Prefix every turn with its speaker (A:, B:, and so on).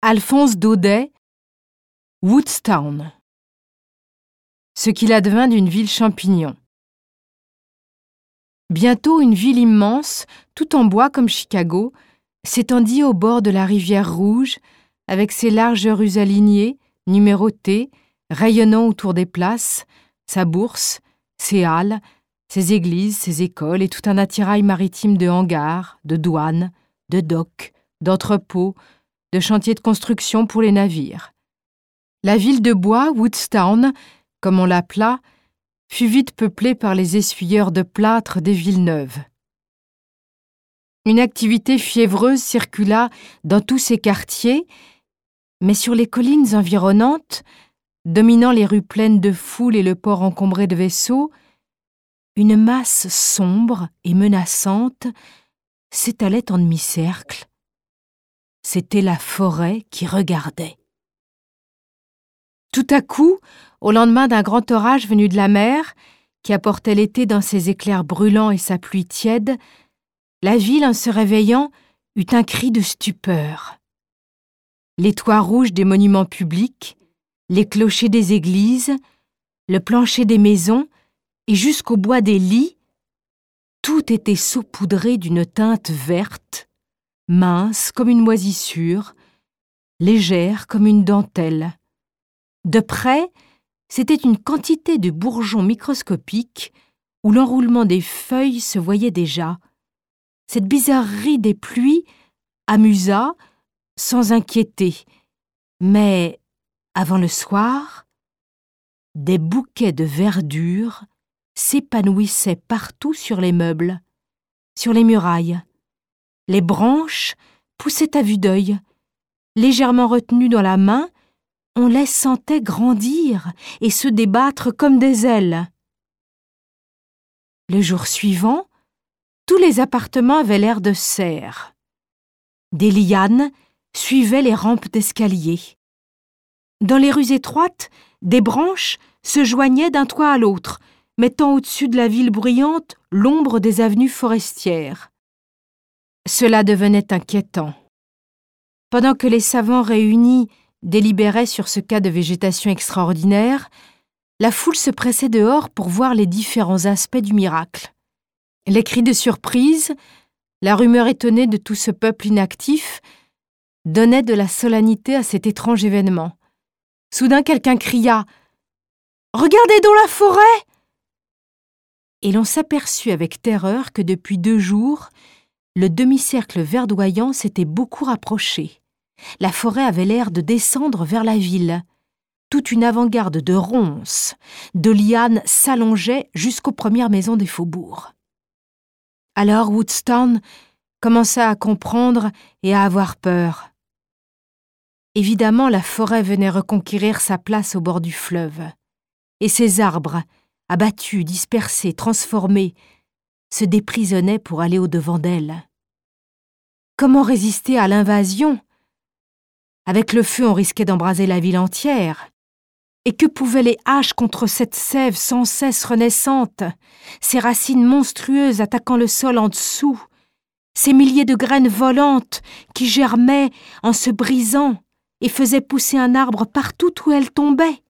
A: Alphonse Daudet, Woodstown. Ce qu'il advint d'une ville champignon. Bientôt une ville immense, tout en bois comme Chicago, s'étendit au bord de la rivière Rouge, avec ses larges rues alignées, numérotées, rayonnant autour des places, sa bourse, ses halles, ses églises, ses écoles et tout un attirail maritime de hangars, de douanes, de docks, d'entrepôts, de chantiers de construction pour les navires. La ville de bois, Woodstown, comme on l'appela, fut vite peuplée par les essuyeurs de plâtre des Villeneuve. Une activité fiévreuse circula dans tous ces quartiers, mais sur les collines environnantes, dominant les rues pleines de foule et le port encombré de vaisseaux, une masse sombre et menaçante s'étalait en demi-cercle. C'était la forêt qui regardait. Tout à coup, au lendemain d'un grand orage venu de la mer, qui apportait l'été dans ses éclairs brûlants et sa pluie tiède, la ville, en se réveillant, eut un cri de stupeur. Les toits rouges des monuments publics, les clochers des églises, le plancher des maisons et jusqu'au bois des lits, tout était saupoudré d'une teinte verte, mince comme une moisissure, légère comme une dentelle. De près, c'était une quantité de bourgeons microscopiques où l'enroulement des feuilles se voyait déjà. Cette bizarrerie des pluies amusa sans inquiéter, mais, avant le soir, des bouquets de verdure s'épanouissaient partout sur les meubles, sur les murailles. Les branches poussaient à vue d'œil. Légèrement retenues dans la main, on les sentait grandir et se débattre comme des ailes. Le jour suivant, tous les appartements avaient l'air de serre. Des lianes suivaient les rampes d'escalier. Dans les rues étroites, des branches se joignaient d'un toit à l'autre, mettant au-dessus de la ville bruyante l'ombre des avenues forestières. Cela devenait inquiétant. Pendant que les savants réunis délibéraient sur ce cas de végétation extraordinaire, la foule se pressait dehors pour voir les différents aspects du miracle. Les cris de surprise, la rumeur étonnée de tout ce peuple inactif, donnaient de la solennité à cet étrange événement. Soudain, quelqu'un cria « Regardez donc la forêt !» Et l'on s'aperçut avec terreur que depuis 2 jours, le demi-cercle verdoyant s'était beaucoup rapproché. La forêt avait l'air de descendre vers la ville. Toute une avant-garde de ronces, de lianes s'allongeait jusqu'aux premières maisons des faubourgs. Alors Woodstown commença à comprendre et à avoir peur. Évidemment, la forêt venait reconquérir sa place au bord du fleuve. Et ses arbres, abattus, dispersés, transformés, se déprisonnaient pour aller au-devant d'elle. Comment résister à l'invasion ? Avec le feu, on risquait d'embraser la ville entière. Et que pouvaient les haches contre cette sève sans cesse renaissante, ces racines monstrueuses attaquant le sol en dessous, ces milliers de graines volantes qui germaient en se brisant et faisaient pousser un arbre partout où elles tombaient?